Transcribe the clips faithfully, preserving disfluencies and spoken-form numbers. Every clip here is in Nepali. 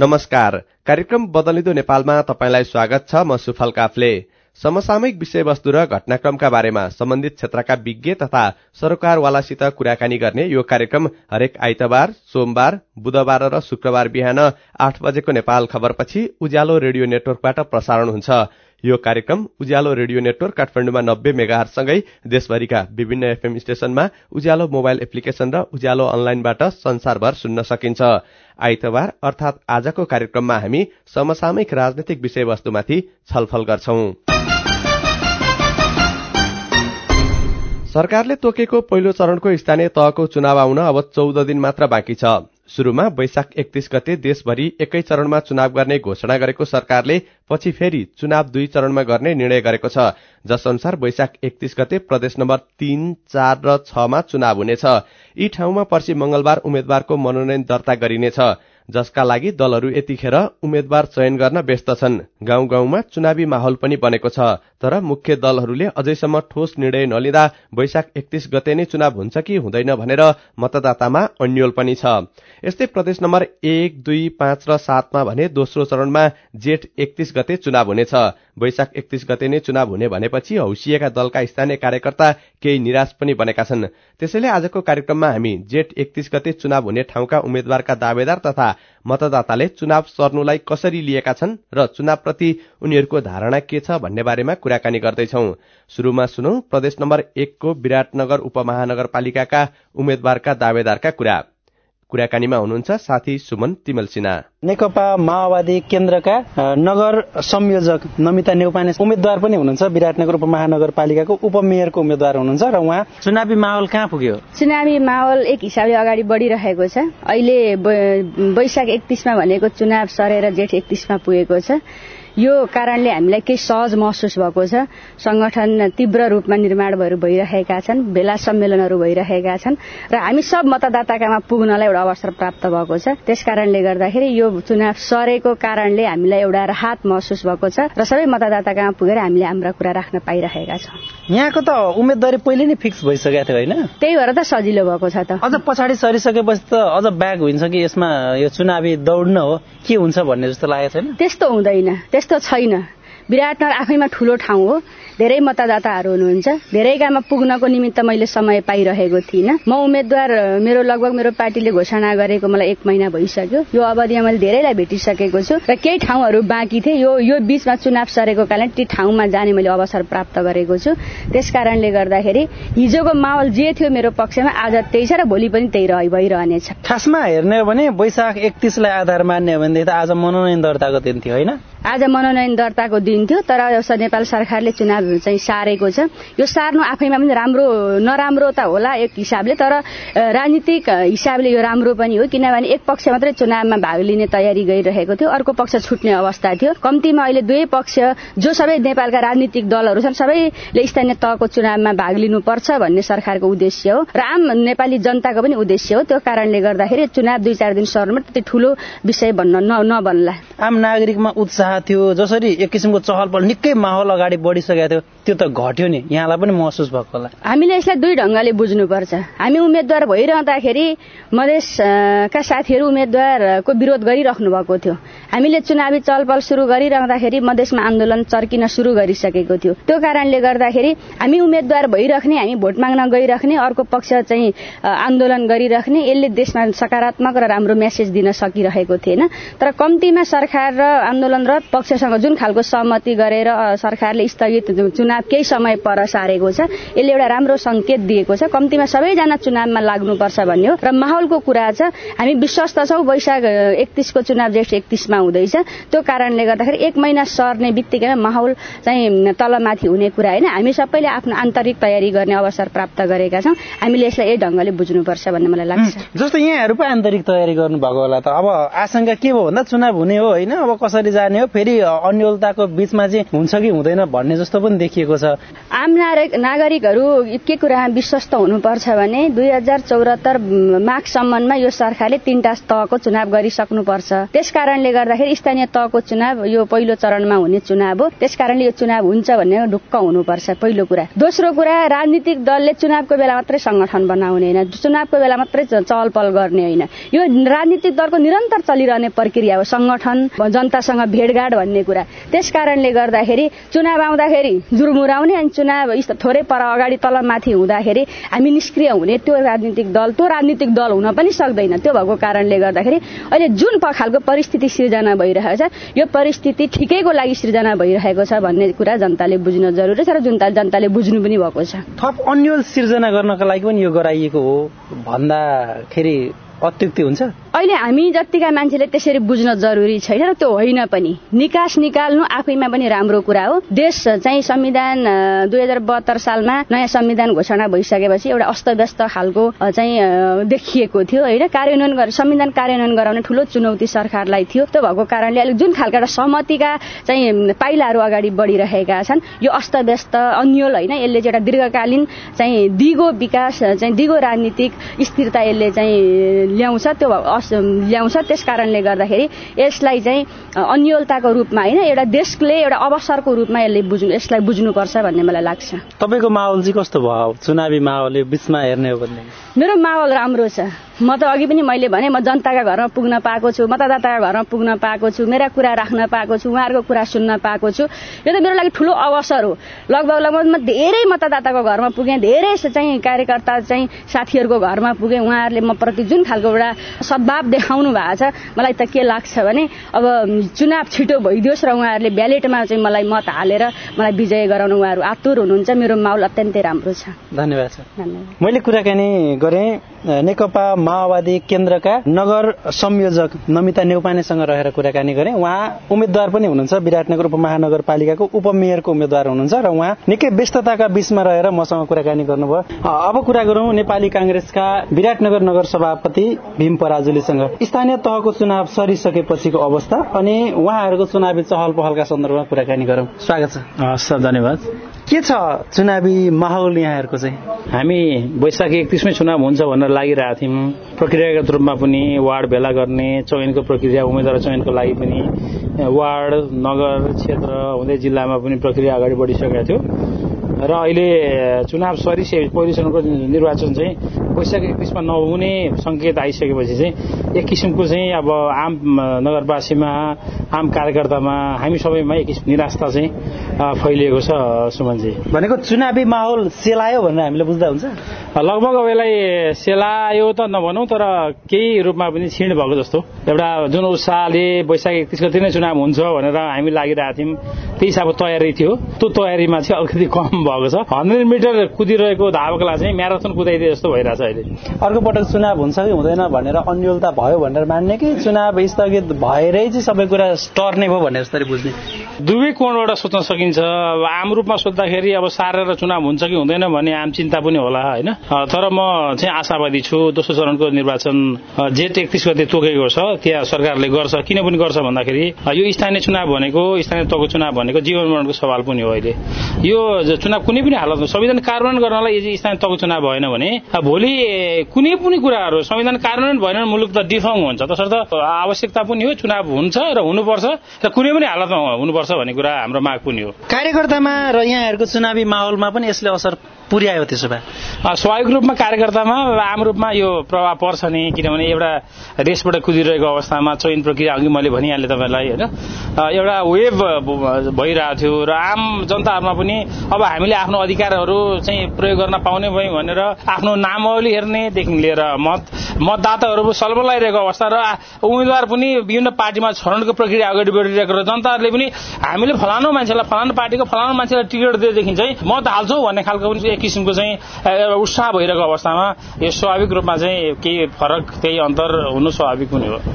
नमस्कार, कार्यक्रम बदलिँदो नेपालमा तपाईंलाई स्वागत छ। म सुफल काफले। समसामयिक विषयवस्तु र घटनाक्रमका बारेमा सम्बन्धित क्षेत्रका विज्ञ तथा सरोकारवालासित कुराकानी गर्ने यो कार्यक्रम हरेक आइतबार, सोमबार, बुधबार र शुक्रबार बिहान आठ बजेको नेपाल खबरपछि उज्यालो रेडियो नेटवर्कबाट प्रसारण हुन्छ। यो कार्यक्रम उज्यालो रेडियो नेटवर्क काठमाडौँमा नब्बे मेगाहर्जसँगै देशभरिका विभिन्न एफएम स्टेशनमा उज्यालो मोबाइल एप्लिकेशन र उज्यालो अनलाइनबाट संसारभर सुन्न सकिन्छ। आइतबार अर्थात आजको कार्यक्रममा हामी समसामयिक राजनीतिक विषयवस्तुमाथि छलफल गर्छौं। सरकारले तोकेको पहिलो चरणको स्थानीय तहको चुनाव आउन अब चौध दिन मात्र बाँकी छ। सुरुमा वैशाख एकतीस गते देशभरि एकै चरणमा चुनाव गर्ने घोषणा गरेको सरकारले पछि फेरि चुनाव दुई चरणमा गर्ने निर्णय गरेको छ, जस अनुसार वैशाख एकतीस गते प्रदेश नम्बर तीन, चार र छमा चुनाव हुनेछ। यी ठाउँमा पर्सि मंगलबार उम्मेद्वारको मनोनयन दर्ता गरिनेछ, जसका लागि दलहरू यतिखेर उम्मेद्वार चयन गर्न व्यस्त छन्। गाउँ गाउँमा चुनावी माहौल पनि बनेको छ, तर मुख्य दलहरूले अझैसम्म ठोस निर्णय नलिँदा वैशाख एकतीस गते नै चुनाव हुन्छ कि हुँदैन भनेर मतदातामा अन्यल पनि छ। यस्तै प्रदेश नम्बर एक, दुई, पाँच र सातमा भने दोस्रो चरणमा जेठ एकतीस गते चुनाव हुनेछ। वैशाख एकतीस गते नै चुनाव हुने भनेपछि हौसिएका दलका स्थानीय कार्यकर्ता केही निराश पनि बनेका छन्। त्यसैले आजको कार्यक्रममा हामी जेठ एकतीस गते चुनाव हुने ठाउँका उम्मेद्वारका दावेदार तथा मतदाताले चुनाव सर्नुलाई कसरी लिएका छन् र चुनावप्रति उनीहरूको धारणा के छ भन्ने बारेमा कुराकानी गर्दैछौं। सुरुमा सुनौ प्रदेश नम्बर एकको विराटनगर उपमहानगरपालिकाका उम्मेद्वारका दावेदारका कुरा। कुराकानीमा हुनुहुन्छ साथी सुमन तिमल सिन्हा। नेकपा माओवादी केन्द्रका नगर संयोजक नमिता नेउपाने उम्मेद्वार पनि हुनुहुन्छ। विराटनगर उपमहानगरपालिकाको उपमेयरको उम्मेद्वार हुनुहुन्छ र उहाँ चुनावी माहौल कहाँ पुग्यो? चुनावी माहौल एक हिसाबले अगाडि बढिरहेको छ। अहिले वैशाख एकतीसमा भनेको चुनाव सरेर जेठ एकतीसमा पुगेको छ। यो कारणले हामीलाई केही सहज महसुस भएको छ। संगठन तीव्र रूपमा निर्माण भएर भइरहेका छन्, भेला सम्मेलनहरू भइरहेका छन् र हामी सब मतदाताकामा पुग्नलाई एउटा अवसर प्राप्त भएको छ। त्यसकारणले गर्दाखेरि यो चुनाव सरेको कारणले हामीलाई एउटा राहत महसुस भएको छ र सबै मतदाताकामा पुगेर हामीले हाम्रा कुरा राख्न पाइरहेका छौं। यहाँको त उम्मेदवारी पहिले नै फिक्स भइसकेको थियो हैन? त्यही भएर त सजिलो भएको छ। त अझ पछाडि सरिसकेपछि त अझ ब्याग हुन्छ कि यसमा यो चुनावी दौड्न हो के हुन्छ भन्ने जस्तो लागेको छैन? त्यस्तो हुँदैन, त्यस्तो छैन। विराटनगर आफैमा ठूलो ठाउँ हो, धेरै मतदाताहरू हुनुहुन्छ। धेरैकामा पुग्नको निमित्त मैले समय पाइरहेको थिइनँ। म उम्मेद्वार मेरो लगभग मेरो पार्टीले घोषणा गरेको मलाई एक महिना भइसक्यो। यो अवधिमा मैले धेरैलाई भेटिसकेको छु र केही ठाउँहरू बाँकी थिए। यो यो बीचमा चुनाव सरेको कारण ती ठाउँमा जाने मैले अवसर प्राप्त गरेको छु। त्यसकारणले गर्दाखेरि हिजोको माहौल जे थियो मेरो पक्षमा आज त्यही छ र भोलि पनि त्यही रहि भइरहनेछ। खासमा हेर्ने हो भने वैशाख एकतीसलाई आधार मान्ने हो भनेदेखि त आज मनोनयन दर्ताको दिन थियो हैन? आज मनोनयन दर्ताको दिन थियो, तर नेपाल सरकारले चुनाव चाहिँ सारेको छ। यो सार्नु आफैमा पनि राम्रो नराम्रो त होला एक हिसाबले, तर राजनीतिक हिसाबले यो राम्रो पनि हो, किनभने एक पक्ष मात्रै चुनावमा भाग लिने तयारी गरिरहेको थियो, अर्को पक्ष छुट्ने अवस्था थियो। कम्तीमा अहिले दुवै पक्ष जो सबै नेपालका राजनीतिक दलहरू छन् सबैले स्थानीय तहको चुनावमा भाग लिनुपर्छ भन्ने सरकारको उद्देश्य हो र आम नेपाली जनताको पनि उद्देश्य हो। त्यो कारणले गर्दाखेरि चुनाव दुई चार दिन सर्नुमा त्यति ठूलो विषय भन्न नबन्ला। आम नागरिकमा उत्साह थियो, जसरी एक किसिमको चहलपहल निकै माहौल अगाडि बढिसकेको थियो, त्यो त घट्यो नि। यहाँलाई पनि महसुस भएको होला। हामीले यसलाई दुई ढंगले बुझ्नुपर्छ। हामी उम्मेद्वार भइरहँदाखेरि मधेसका साथीहरू उम्मेद्वारको विरोध गरिराख्नु भएको थियो। हामीले चुनावी चलपल सुरु गरिरहँदाखेरि मधेसमा आन्दोलन चर्किन सुरु गरिसकेको थियो। त्यो कारणले गर्दाखेरि हामी उम्मेद्वार भइराख्ने, हामी भोट माग्न गइराख्ने, अर्को पक्ष चाहिँ आन्दोलन गरिराख्ने, यसले देशमा सकारात्मक र राम्रो मेसेज दिन सकिरहेको थिएन। तर कम्तीमा सरकार र आन्दोलनरत पक्षसँग जुन खालको सहमति गरेर सरकारले स्थगित चुनाव केही समय पर सारेको छ, यसले एउटा राम्रो संकेत दिएको छ। कम्तीमा सबैजना चुनावमा लाग्नुपर्छ भन्ने हो र माहौलको कुरा छ। हामी विश्वस्त छौं वैशाख एकतीसको चुनाव जेठ एकतीसमा हुँदैछ। त्यो कारणले गर्दाखेरि एक महिना सर्ने बित्तिकै माहौल चाहिँ तलमाथि हुने कुरा हैन। हामी सबैले आफ्नो आन्तरिक तयारी गर्ने अवसर प्राप्त गरेका छौं। हामीले यसलाई यही ढंगले बुझ्नुपर्छ भन्ने मलाई लाग्छ। जस्तो यहाँहरु पनि आन्तरिक तयारी गर्नु भएको होला त। अब आशंका के भयो भन्दा चुनाव हुने हो हैन, अब कसरी जाने हो, फेरि अन्यलताको बीचमा चाहिँ हुन्छ कि हुँदैन भन्ने जस्तो पनि देखियो देखिएको छ? आम नागरिकहरू के कुरामा विश्वस्त हुनुपर्छ भने दुई हजार चौरात्तर माघसम्ममा यो सरकारले तीनटा तहको चुनाव गरिसक्नुपर्छ। त्यस कारणले गर्दाखेरि स्थानीय तहको चुनाव यो पहिलो चरणमा हुने चुनाव हो। त्यस कारणले यो चुनाव हुन्छ भन्ने ढुक्क हुनुपर्छ पहिलो कुरा। दोस्रो कुरा, राजनीतिक दलले चुनावको बेला मात्रै संगठन बनाउने होइन, चुनावको बेला मात्रै चहल पहल गर्ने होइन। यो राजनीतिक दलको निरन्तर चलिरहने प्रक्रिया हो, संगठन, जनतासँग भेटघाट भन्ने कुरा। त्यस कारणले गर्दाखेरि चुनाव आउँदाखेरि जुरमुराउने अनि चुनाव थोरै पर अगाडि तल माथि हुँदाखेरि हामी निष्क्रिय हुने, त्यो राजनीतिक दल त्यो राजनीतिक दल हुन पनि सक्दैन। त्यो भएको कारणले गर्दाखेरि अहिले जुन खालको परिस्थिति सिर्जना भइरहेको छ, यो परिस्थिति ठिकैको लागि सिर्जना भइरहेको छ भन्ने कुरा जनताले बुझ्न जरुरी छ र जनता जनताले बुझ्नु पनि भएको छ। थप अन्यल सिर्जना गर्नका लागि पनि यो गराइएको हो भन्दाखेरि अत्युक्ति हुन्छ? अहिले हामी जतिका मान्छेले त्यसरी बुझ्न जरुरी छैन र त्यो होइन पनि। निकास निकाल्नु आफैमा पनि राम्रो कुरा हो। देश चाहिँ संविधान दुई हजार बहत्तर सालमा नयाँ संविधान घोषणा भइसकेपछि एउटा अस्तव्यस्त खालको चाहिँ देखिएको थियो होइन। कार्यान्वयन गरेर संविधान कार्यान्वयन गराउने ठुलो चुनौती सरकारलाई थियो। त्यो भएको कारणले अहिले जुन खालका एउटा सहमतिका चाहिँ पाइलाहरू अगाडि बढिरहेका छन्, यो अस्तव्यस्त अन्यल होइन, यसले चाहिँ एउटा दीर्घकालीन चाहिँ दिगो विकास चाहिँ दिगो राजनीतिक स्थिरता यसले चाहिँ ल्याउँछ त्यो ल्याउँछ। त्यस कारणले गर्दाखेरि यसलाई चाहिँ अन्योलताको रूपमा होइन, एउटा देशले एउटा अवसरको रूपमा यसले बुझ्नु यसलाई बुझ्नुपर्छ भन्ने मलाई लाग्छ। तपाईँको माहौल चाहिँ कस्तो भयो चुनावी माहौल बिचमा हेर्ने हो भने? मेरो माहौल राम्रो छ। म त अघि पनि मैले भने म जनताका घरमा पुग्न पाएको छु, मतदाताका घरमा पुग्न पाएको छु, मेरा कुरा राख्न पाएको छु, उहाँहरूको कुरा सुन्न पाएको छु। यो त मेरो लागि ठुलो अवसर हो। लगभग लगभग म धेरै मतदाताको घरमा पुगेँ, धेरै चाहिँ कार्यकर्ता चाहिँ साथीहरूको घरमा पुगेँ। उहाँहरूले म प्रति जुन खालको एउटा सद्भाव देखाउनु भएको छ, मलाई त के लाग्छ भने अब चुनाव छिटो भइदियोस् र उहाँहरूले ब्यालेटमा चाहिँ मलाई मत हालेर मलाई विजय गराउन उहाँहरू आतुर हुनुहुन्छ। मेरो माहौल अत्यन्तै राम्रो छ। धन्यवाद छ। धन्यवाद। मैले कुराकानी गरेँ नेकपा माओवादी केन्द्रका नगर संयोजक नमिता नेउपानेसँग रहेर कुराकानी गरेँ। उहाँ उम्मेद्वार पनि हुनुहुन्छ, विराटनगर उपमहानगरपालिकाको उपमेयरको उम्मेद्वार हुनुहुन्छ र उहाँ निकै व्यस्तताका बीचमा रहेर मसँग कुराकानी गर्नुभयो। अब कुरा गरौँ नेपाली कांग्रेसका विराटनगर नगर सभापति भीम पराजुलीसँग। स्थानीय तहको चुनाव सरिसकेपछिको अवस्था अनि उहाँहरूको चुनावी चहल पहलका सन्दर्भमा कुराकानी गरौँ। स्वागत छ। हस्, धन्यवाद। के छ चुनावी माहौल यहाँहरूको चाहिँ? हामी वैशाख एकतीसमै चुनाव हुन्छ भनेर लागिरहेका थियौँ। प्रक्रियागत रूपमा पनि वार्ड भेला गर्ने चयनको प्रक्रिया, उम्मेद्वार चयनको लागि पनि वार्ड नगर क्षेत्र हुँदै जिल्लामा पनि प्रक्रिया अगाडि बढिसकेको थियो र अहिले चुनाव सरिसके पहिलो चरणको निर्वाचन चाहिँ वैशाख एकतीसमा नहुने सङ्केत आइसकेपछि चाहिँ एक किसिमको चाहिँ अब आम नगरवासीमा आम कार्यकर्तामा हामी सबैमा एक किसिम निराशा चाहिँ फैलिएको छ। सुमनजी भनेको चुनावी माहौल सेलायो भनेर हामीले बुझ्दा हुन्छ? लगभग अब यसलाई सेलायो त नभनौँ, तर केही रूपमा पनि क्षीण भएको जस्तो। एउटा जुन उत्साहले वैशाख एकतीस गते नै चुनाव हुन्छ भनेर हामी लागिरहेको थियौँ, त्यही हिसाबको तयारी थियो। त्यो तयारीमा चाहिँ अलिकति कम भएको छ। हन्ड्रेड मिटर कुदिरहेको धावकलाई चाहिँ म्याराथन कुदाइदिए जस्तो भइरहेछ अहिले। अर्को पटक चुनाव हुन्छ कि हुँदैन भनेर अन्यलता भयो भनेर मान्ने कि चुनाव स्थगित भएरै चाहिँ सबै कुरा टर्ने भयो भन्ने जस्तै बुझ्ने? दुवै कोणबाट सोच्न सकिन्छ। अब आम रूपमा सोच्दाखेरि अब सारेर चुनाव हुन्छ कि हुँदैन भन्ने आम चिन्ता पनि होला होइन। तर म चाहिँ आशावादी छु। दोस्रो चरणको निर्वाचन जेठ एकतीस गते तोकेको छ, त्यहाँ सरकारले गर्छ। किन पनि गर्छ भन्दाखेरि यो स्थानीय चुनाव भनेको स्थानीय तहको चुनाव भनेको जीवन मरणको सवाल पनि हो। अहिले यो चुनाव कुनै पनि हालतमा संविधान कार्यान्वयन गर्नलाई यदि स्थानीय तहको चुनाव भएन भने भोलि कुनै पनि कुराहरू संविधान कार्यान्वयन भएन मुलुक त डिफङ हुन्छ। तसर्थ आवश्यकता पनि हो, चुनाव हुन्छ र हुनुपर्छ र कुनै पनि हालतमा हुनुपर्छ भन्ने कुरा हाम्रो माग पनि हो। कार्यकर्तामा र यहाँहरूको चुनावी माहौलमा पनि यसले असर पुर्यायो त्यसो भए? स्वाभाविक रूपमा कार्यकर्तामा आम रूपमा यो प्रभाव पर्छ नि, किनभने एउटा रेसबाट कुदिरहेको अवस्थामा चयन प्रक्रिया अघि मैले भनिहालेँ तपाईँलाई होइन, एउटा वेभ भइरहेको थियो र आम जनताहरूमा पनि अब हामीले आफ्नो अधिकारहरू चाहिँ प्रयोग गर्न पाउने भयौँ भनेर आफ्नो नामावली हेर्नेदेखि लिएर मत मतदाताहरू सलबलाइरहेको अवस्था र उम्मेद्वार पनि विभिन्न पार्टीमा छनौटको प्रक्रिया अगाडि बढिरहेको र जनताहरूले पनि हामीले फलानु मान्छेलाई फलानु पार्टीको फलानु मान्छेलाई टिकट दिएदेखि चाहिँ मत हाल्छौँ भन्ने खालको पनि एक किसिमको चाहिँ उत्साह भइरहेको अवस्थामा यो स्वाभाविक रूपमा चाहिँ केही फरक केही अन्तर हुनु स्वाभाविक पनि हो।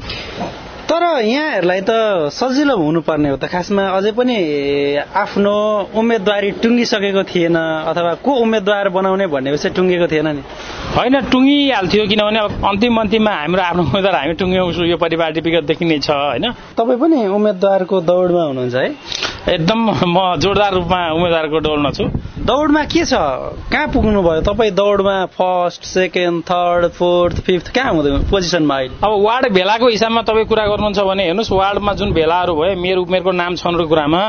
तर यहाँहरूलाई त सजिलो हुनुपर्ने हो त। खासमा अझै पनि आफ्नो उम्मेदवारी टुङ्गिसकेको थिएन अथवा को उम्मेदवार बनाउने भन्ने विषय टुङ्गेको थिएन नि? होइन, टुङ्गिहाल्थ्यो, किनभने अब अन्तिम अन्तिममा हाम्रो आफ्नो उम्मेदवार हामी टुङ्ग्यौँ यो परिवार विगतदेखि नै छ होइन। तपाईँ पनि उम्मेदवारको दौडमा हुनुहुन्छ है? एकदम म जोरदार रूपमा उम्मेदवारको दौडमा छु। दौडमा के छ, कहाँ पुग्नु भयो तपाईँ? दौडमा first, second, third, fourth, fifth कहाँ हुँदै पोजिसनमा अहिले? अब वार्ड भेलाको हिसाबमा तपाईँ कुरा गर्नुहुन्छ भने हेर्नुहोस्, वार्डमा जुन भेलाहरू भयो मेरो उमेरको नाम छन् कुरामा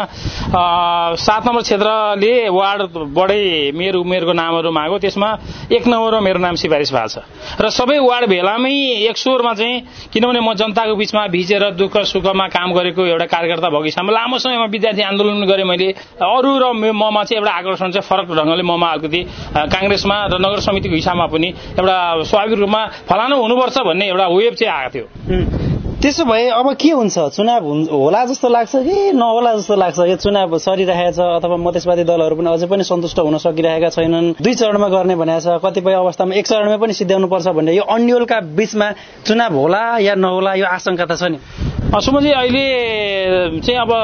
सात नम्बर क्षेत्रले वार्ड बढै मेरो उमेरको नामहरू माग्यो, त्यसमा एक नम्बरमा मेरो नाम सिफारिस भएको छ र सबै वार्ड भेलामै एक स्वरमा चाहिँ, किनभने म जनताको बिचमा भिजेर दुःख सुखमा काम गरेको एउटा कार्यकर्ता भएको हिसाबमा लामो समयमा विद्यार्थी आन्दोलन गरेँ मैले। अरू र ममा चाहिँ एउटा आकर्षण चाहिँ फरक ढङ्गले ममा अलिकति काङ्ग्रेसमा र नगर समितिको हिसाबमा पनि एउटा स्वाभाविक रूपमा फलानु हुनुपर्छ भन्ने एउटा वेभ चाहिँ आएको थियो। त्यसो भए अब के हुन्छ, चुनाव होला जस्तो लाग्छ कि नहोला जस्तो लाग्छ? यो चुनाव सरिरहेको छ अथवा मधेसवादी दलहरू पनि अझै पनि सन्तुष्ट हुन सकिरहेका छैनन्, दुई चरणमा गर्ने भनेको छ, कतिपय अवस्थामा एक चरणमै पनि सिद्ध्याउनु पर्छ भन्ने यो अन्यलका बीचमा चुनाव होला या नहोला यो आशंका त छ नि? सुमनजी, अहिले चाहिँ अब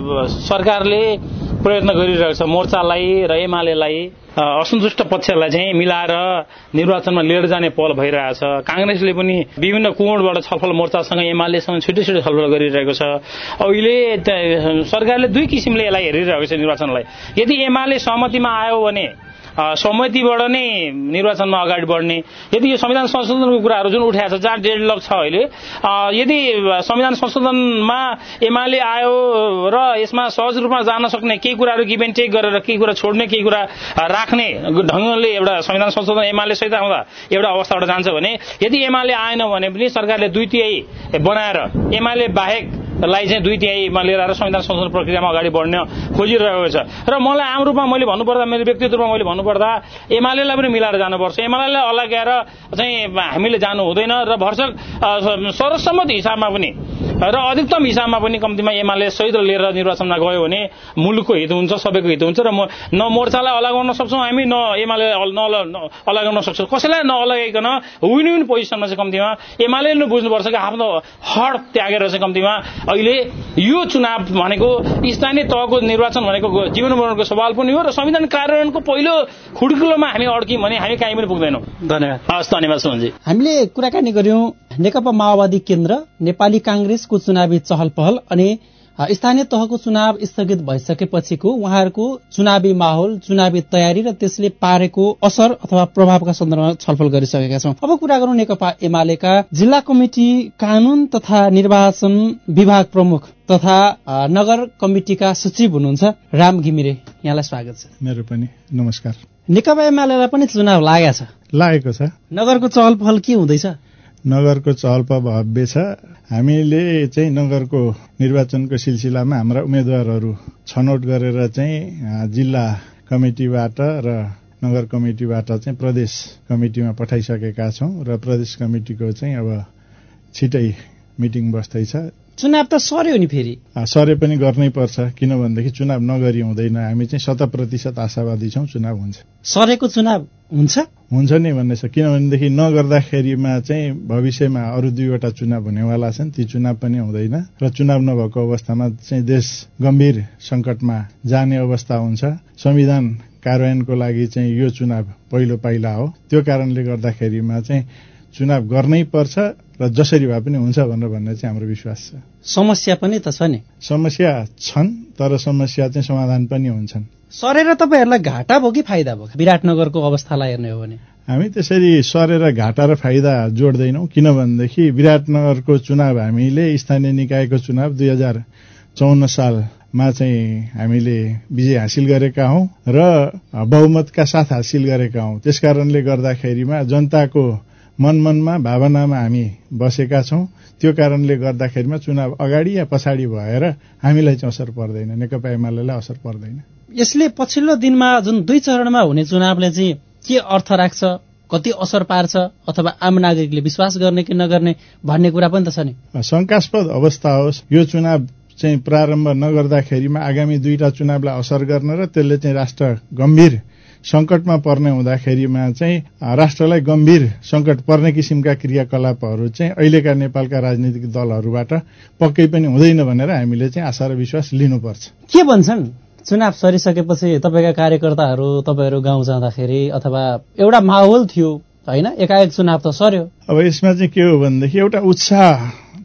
सरकारले प्रयत्न गरिरहेको छ मोर्चालाई र एमालेलाई असन्तुष्ट पक्षलाई चाहिँ मिलाएर निर्वाचनमा लिएर जाने पहल भइरहेछ। काङ्ग्रेसले पनि विभिन्न कोणबाट छलफल मोर्चासँग एमालेसँग छिटो छिटो छलफल गरिरहेको छ। अहिले सरकारले दुई किसिमले यसलाई हेरिरहेको छ निर्वाचनलाई। यदि एमाले सहमतिमा आयो भने सहमतिबाट नै निर्वाचनमा अगाडि बढ्ने, यदि यो संविधान संशोधनको कुराहरू जुन उठाएको छ जहाँ डेडलक छ अहिले, यदि संविधान संशोधनमा एमाले आयो र यसमा सहज रूपमा जान सक्ने केही कुराहरू गिभ एन्ड टेक गरेर केही कुरा छोड्ने केही कुरा राख्ने ढङ्गले एउटा संविधान संशोधन एमाले सहित आउँदा एउटा अवस्थाबाट जान्छ भने, यदि एमाले आएन भने पनि सरकारले दुई तिहाई बनाएर एमाले बाहेक लाई चाहिँ दुई तिहाईमा लिएर आएर संविधान संशोधन प्रक्रियामा अगाडि बढ्न खोजिरहेको छ। र मलाई आम रूपमा मैले भन्नुपर्दा, मेरो व्यक्तिगत रूपमा मैले भन्नुपर्दा एमालेलाई पनि मिलाएर जानुपर्छ। एमालेलाई अलग्याएर चाहिँ हामीले जानु हुँदैन र भर्सक सर्वसम्मत हिसाबमा पनि र अधिकतम हिसाबमा पनि कम्तीमा एमाले सहित लिएर निर्वाचनमा गयो भने मुलुकको हित हुन्छ, सबैको हित हुन्छ र म न मोर्चालाई अलगाउन सक्छौँ हामी, न एमाले अलगाउन सक्छौँ। कसैलाई नअलगाइकन विन विन पोजिसनमा चाहिँ कम्तीमा एमाले नै बुझ्नुपर्छ कि आफ्नो हड त्यागेर चाहिँ कम्तीमा अहिले यो चुनाव भनेको स्थानीय तहको निर्वाचन भनेको जीवन मरणको सवाल पनि हो र संविधान कार्यान्वयनको पहिलो खुड्किलोमा हामी अड्क्यौँ भने हामी कहीँ पनि पुग्दैनौँ। धन्यवाद। हस्, धन्यवाद सुमनजी। हामीले कुराकानी गर्यौं नेकपा माओवादी केन्द्र, नेपाली कांग्रेसको चुनावी चहल पहल अनि स्थानीय तहको चुनाव स्थगित भइसकेपछिको उहाँहरूको चुनावी माहौल, चुनावी तयारी र त्यसले पारेको असर अथवा प्रभावका सन्दर्भमा छलफल गरिसकेका छौं। अब कुरा गरौं नेकपा एमालेका जिल्ला कमिटी कानून तथा निर्वाचन विभाग प्रमुख तथा नगर कमिटिका सचिव हुनुहुन्छ राम घिमिरे, यहाँलाई स्वागत छ। मेरो पनि नमस्कार। नेकपा एमालेलाई पनि चुनाव लागेको छ? लागेको छ। नगरको चहल पहल के हुँदैछ? नगरको चहल पहल भव्य छ। हामीले चाहिँ नगरको निर्वाचनको सिलसिलामा हाम्रा उम्मेदवारहरू छनौट गरेर चाहिँ जिल्ला कमिटीबाट र नगर कमिटीबाट चाहिँ प्रदेश कमिटीमा पठाइसकेका छौं र प्रदेश कमिटीको चाहिँ अब छिटै मिटिङ बस्दैछ। चुनाव त सर्यो नि, फेरि सरे पनि गर्नै पर्छ, किनभनेदेखि चुनाव नगरी हुँदैन। हामी चाहिँ शत प्रतिशत आशावादी छौं चुनाव हुन्छ। सरेको चुनाव हुन्छ हुन्छ नै भन्ने छ, किनभनेदेखि नगर्दाखेरिमा चाहिँ भविष्यमा अरू दुईवटा चुनाव हुनेवाला छन्, ती चुनाव पनि हुँदैन र चुनाव नभएको अवस्थामा चाहिँ देश गम्भीर संकटमा जाने अवस्था हुन्छ। संविधान कार्यान्वयनको लागि चाहिँ यो चुनाव पहिलो पाइला हो। त्यो कारणले गर्दाखेरिमा चाहिँ चुनाव गर्नै पर्छ र जसरी भए पनि हुन्छ भनेर भन्ने चाहिँ हाम्रो विश्वास छ। समस्या पनि त छ नि? समस्या छन्, तर समस्या चाहिँ समाधान पनि हुन्छन्। सरेर तपाईहरुलाई घाटा भयो कि फाइदा भयो विराटनगरको अवस्थालाई हेर्ने हो भने? हामी त्यसरी सरेर घाटा र फाइदा जोड्दैनौं, किनभनेदेखि विराटनगरको चुनाव हामीले स्थानीय निकायको चुनाव दुई हजार चौन्न सालमा चाहिँ हामीले विजय हासिल गरेका हौं र बहुमतका साथ हासिल गरेका हौं। त्यसकारणले गर्दाखेरिमा जनताको मनमनमा भावनामा हामी बसेका छौं। त्यो कारणले गर्दाखेरिमा चुनाव अगाडि या पछाडि भएर हामीलाई चाहिँ असर पर्दैन, नेकपा एमालेलाई असर पर्दैन। यसले पछिल्लो दिनमा जुन दुई चरणमा हुने चुनावले चाहिँ के अर्थ राख्छ, कति असर पार्छ, अथवा आम नागरिकले विश्वास गर्ने कि नगर्ने भन्ने कुरा पनि त छ नि? शंकास्पद अवस्था होस्, यो चुनाव चाहिँ प्रारम्भ नगर्दाखेरिमा आगामी दुईटा चुनावलाई असर गर्न र त्यसले चाहिँ राष्ट्र गम्भीर संकटमा पर्ने हुँदाखेरिमा चाहिँ राष्ट्रलाई गम्भीर संकट पर्ने किसिमका क्रियाकलापहरू चाहिँ अहिलेका नेपालका राजनीतिक दलहरूबाट पक्कै पनि हुँदैन भनेर हामीले चाहिँ आशा र विश्वास लिनुपर्छ। के भन्छन् चुनाव सरिसकेपछि तपाईँका कार्यकर्ताहरू, तपाईँहरू गाउँ जाँदाखेरि अथवा एउटा माहौल थियो हैन, एकाएक चुनाव त सर्यो? अब यसमा चाहिँ के हो भनेदेखि एउटा उत्साह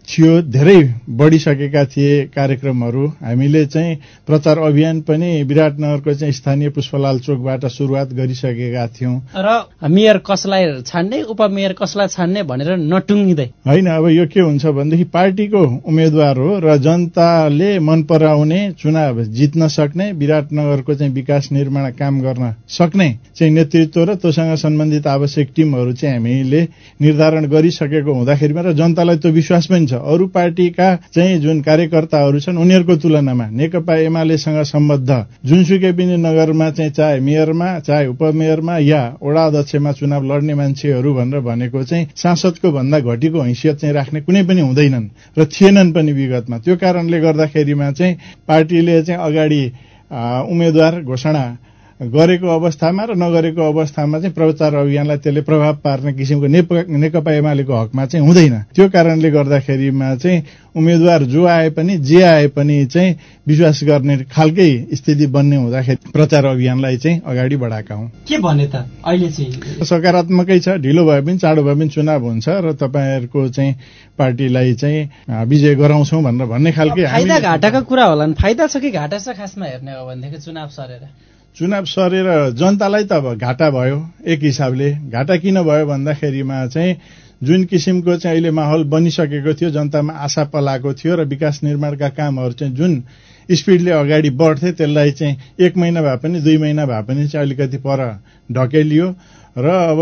थियो, धेरै बढिसकेका थिए कार्यक्रमहरू। हामीले चाहिँ प्रचार अभियान पनि विराटनगरको चाहिँ स्थानीय पुष्पलाल चोकबाट सुरुवात गरिसकेका थियौं र मेयर कसलाई छान्ने उपमेयर कसलाई छान्ने भनेर नटुङ्गिँदै होइन। अब यो के हुन्छ भनेदेखि पार्टीको उम्मेद्वार हो र जनताले मन पराउने, चुनाव जित्न सक्ने, विराटनगरको चाहिँ विकास निर्माण काम गर्न सक्ने चाहिँ नेतृत्व र त्योसँग सम्बन्धित आवश्यक टिमहरू चाहिँ हामीले निर्धारण गरिसकेको हुँदाखेरिमा र जनतालाई त्यो विश्वास पनि छ। अरू पार्टीका चाहिँ जुन कार्यकर्ताहरू छन् उनीहरूको तुलनामा नेकपा एमालेसँग सम्बद्ध जुनसुकै पनि नगरमा चाहिँ चाहे मेयरमा चाहे उपमेयरमा या वडा अध्यक्षमा चुनाव लड्ने मान्छेहरू भनेर भनेको चाहिँ सांसदको भन्दा घटीको हैसियत चाहिँ राख्ने कुनै पनि हुँदैनन् र थिएनन् पनि विगतमा। त्यो कारणले गर्दाखेरिमा चाहिँ पार्टीले चाहिँ अगाडि उम्मेद्वार घोषणा गरेको अवस्थामा र नगरेको अवस्थामा चाहिँ प्रचार अभियानलाई त्यसले प्रभाव पार्ने किसिमको नेकपा एमालेको हकमा चाहिँ हुँदैन। त्यो कारणले गर्दाखेरिमा चाहिँ उम्मेद्वार जो आए पनि जे आए पनि चाहिँ विश्वास गर्ने खालकै स्थिति बन्ने हुँदाखेरि प्रचार अभियानलाई चाहिँ अगाडि बढाएका हौं। के भने त अहिले चाहिँ सकारात्मकै छ। ढिलो भए पनि चाँडो भए पनि चुनाव हुन्छ र तपाईहरुको चाहिँ पार्टीलाई चाहिँ विजय गराउँछौं भनेर भन्ने खालकै फाइदा घाटाका कुरा होलान्। फाइदा छ कि घाटा छ खासमा हेर्ने हो भनेदेखि चुनाव सरेर चुनाव सरेर जनतालाई त अब घाटा भयो। एक हिसाबले घाटा किन भयो भन्दाखेरिमा चाहिँ जुन किसिमको चाहिँ अहिले माहौल बनिसकेको थियो, जनतामा आशा पलाएको थियो र विकास निर्माणका कामहरू चाहिँ जुन स्पिडले अगाडि बढ्थे त्यसलाई चाहिँ एक महिना भए पनि दुई महिना भए पनि चाहिँ अलिकति पर ढकेलियो र अब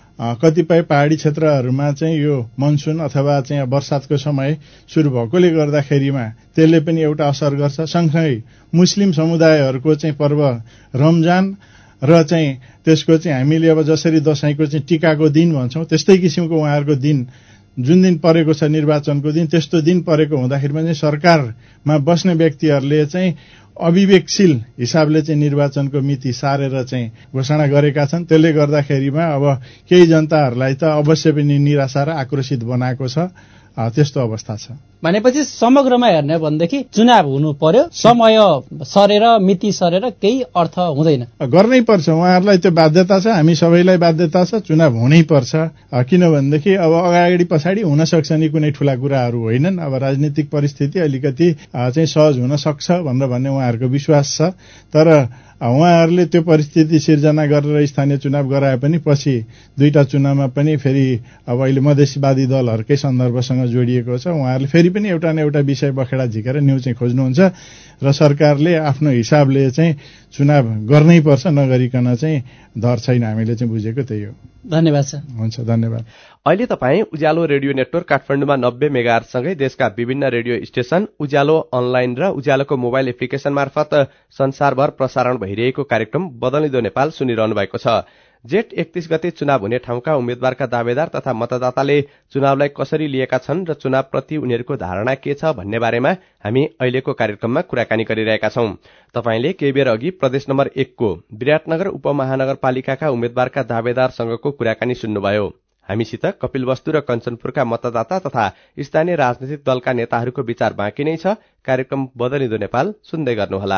कतिपय पहाडी क्षेत्रहरूमा चाहिँ यो मनसुन अथवा चाहिँ वर्षातको समय सुरु भएकोले गर्दाखेरिमा त्यसले पनि एउटा असर गर्छ। सँगसँगै मुस्लिम समुदायहरूको चाहिँ पर्व रमजान र चाहिँ त्यसको चाहिँ हामीले अब जसरी दशैंको चाहिँ टीकाको दिन भन्छौं त्यस्तै किसिमको उहाँहरूको दिन जुन दिन परेको छ निर्वाचनको दिन, त्यस्तो दिन परेको हुँदाखेरिमा चाहिँ सरकारमा बस्ने व्यक्तिहरूले चाहिँ अविवेकशील हिसाबले चाहिँ निर्वाचनको मिति सारेर चाहिँ घोषणा गरेका छन्। त्यसले गर्दाखेरिमा अब केही जनताहरूलाई त अवश्य पनि निराशा र आक्रोशित बनाएको छ। त्यस्तो अवस्था छ। भनेपछि समग्रमा हेर्ने भनेदेखि चुनाव हुनु पर्यो, समय सरेर मिति सरेर केही अर्थ हुँदैन, गर्नै पर्छ। उहाँहरूलाई त्यो बाध्यता छ, हामी सबैलाई बाध्यता छ, चुनाव हुनै पर्छ। किनभनेदेखि अब अगाडि पछाडि हुन सक्छ नि कुनै ठूला कुराहरू होइनन्। अब राजनीतिक परिस्थिति अलिकति चाहिँ सहज हुन सक्छ भनेर भन्ने उहाँहरूको विश्वास छ। तर उहाँहरूले त्यो परिस्थिति सिर्जना गरेर स्थानीय चुनाव गराए पनि पछि दुईटा चुनावमा पनि फेरि अब अहिले मधेसीवादी दलहरूकै सन्दर्भसँग जोडिएको छ। उहाँहरूले फेरि पनि एउटा न एउटा विषय बखेडा झिकेर न्यू चाहिँ खोज्नुहुन्छ र सरकारले आफ्नो हिसाबले चाहिँ चुनाव गर्नै पर्छ, नगरिकन चाहिँ धर छैन। हामीले चाहिँ बुझेको त्यही हो। धन्यवाद सर। हुन्छ, धन्यवाद। अहिले तपाईँ उज्यालो रेडियो नेटवर्क काठमाडौँमा नब्बे मेगाहर्जसँगै देशका विभिन्न रेडियो स्टेशन, उज्यालो अनलाइन र उज्यालोको मोबाइल एप्लिकेशन मार्फत संसारभर प्रसारण भइरहेको कार्यक्रम बदलिँदो नेपाल सुनिरहनु भएको छ। जेठ एकतीस गते चुनाव हुने ठाउँका उम्मेद्वारका दावेदार तथा मतदाताले चुनावलाई कसरी लिएका छन् र चुनावप्रति उनीहरूको धारणा के छ भन्ने बारेमा हामी अहिलेको कार्यक्रममा कुराकानी गरिरहेका छौं। तपाईंले केही बेर अघि प्रदेश नम्बर एकको विराटनगर उपमहानगरपालिकाका उम्मेद्वारका दावेदारसँगको कुराकानी सुन्नुभयो। हामीसित कपिलवस्तु र कञ्चनपुरका मतदाता तथा स्थानीय राजनीतिक दलका नेताहरूको विचार बाँकी नै छ। कार्यक्रम बदलिँदो नेपाल सुन्दै गर्नुहोला।